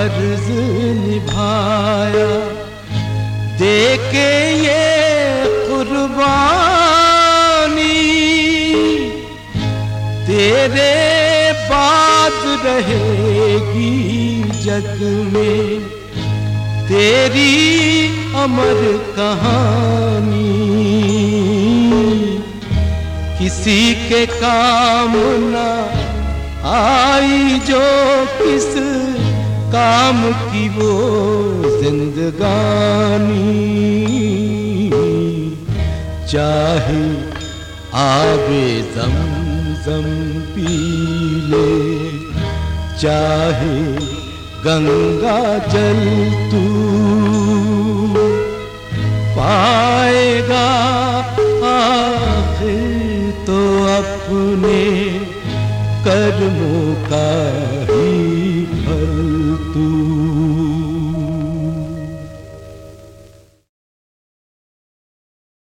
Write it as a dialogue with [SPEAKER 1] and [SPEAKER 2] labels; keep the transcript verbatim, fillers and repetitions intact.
[SPEAKER 1] फर्ज निभाया, देके ये कुर्बानी तेरे बाद रहेगी जग में तेरी अमर कहानी। किसी के काम ना आई जो किस काम की वो जिंदगानी। चाहे आबे ज़मज़म पी ले, चाहे गंगा जल तू पाएगा आखिर तो अपने कर्मों का